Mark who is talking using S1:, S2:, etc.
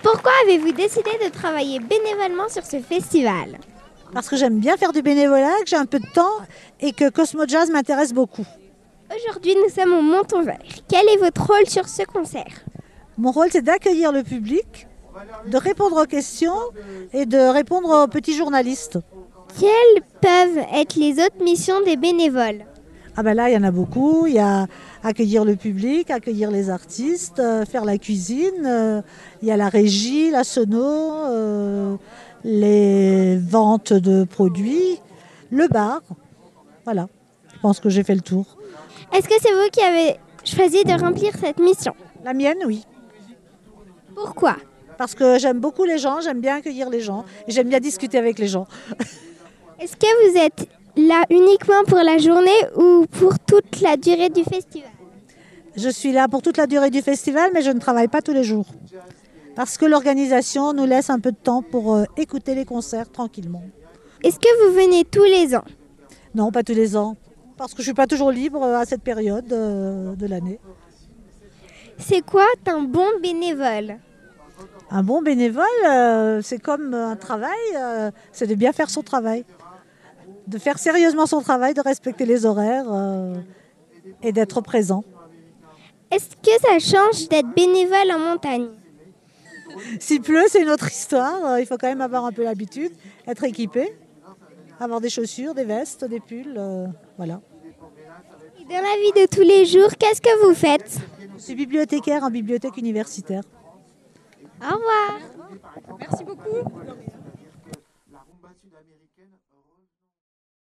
S1: Pourquoi avez-vous décidé de travailler bénévolement sur ce festival?
S2: Parce que j'aime bien faire du bénévolat, que j'ai un peu de temps et que Cosmo Jazz m'intéresse beaucoup.
S1: Aujourd'hui, nous sommes au Monton-Vert. Quel est votre rôle sur ce concert?
S2: Mon rôle, c'est d'accueillir le public, de répondre aux questions et de répondre aux petits journalistes.
S1: Quelles peuvent être les autres missions des bénévoles?
S2: Ah ben là, il y en a beaucoup. Il y a accueillir le public, accueillir les artistes, faire la cuisine. Il y a la régie, la sono, les ventes de produits, le bar. Voilà, je pense que j'ai fait le tour.
S1: Est-ce que c'est vous qui avez choisi de remplir cette mission?
S2: La mienne, oui.
S1: Pourquoi?
S2: Parce que j'aime beaucoup les gens, j'aime bien accueillir les gens et j'aime bien discuter avec les gens.
S1: Est-ce que vous êtes là uniquement pour la journée ou pour toute la durée du festival?
S2: Je suis là pour toute la durée du festival, mais je ne travaille pas tous les jours. Parce que l'organisation nous laisse un peu de temps pour écouter les concerts tranquillement.
S1: Est-ce que vous venez tous les ans?
S2: Non, pas tous les ans. Parce que je ne suis pas toujours libre à cette période de l'année.
S1: C'est quoi un bon bénévole?
S2: Un bon bénévole, c'est comme un travail, c'est de bien faire son travail. De faire sérieusement son travail, de respecter les horaires et d'être présent.
S1: Est-ce que ça change d'être bénévole en montagne?
S2: S'il pleut, c'est une autre histoire. Il faut quand même avoir un peu l'habitude, être équipé, avoir des chaussures, des vestes, des pulls, voilà.
S1: Et dans la vie de tous les jours, qu'est-ce que vous faites?
S2: Je suis bibliothécaire en bibliothèque universitaire.
S1: Au revoir.
S3: Merci beaucoup.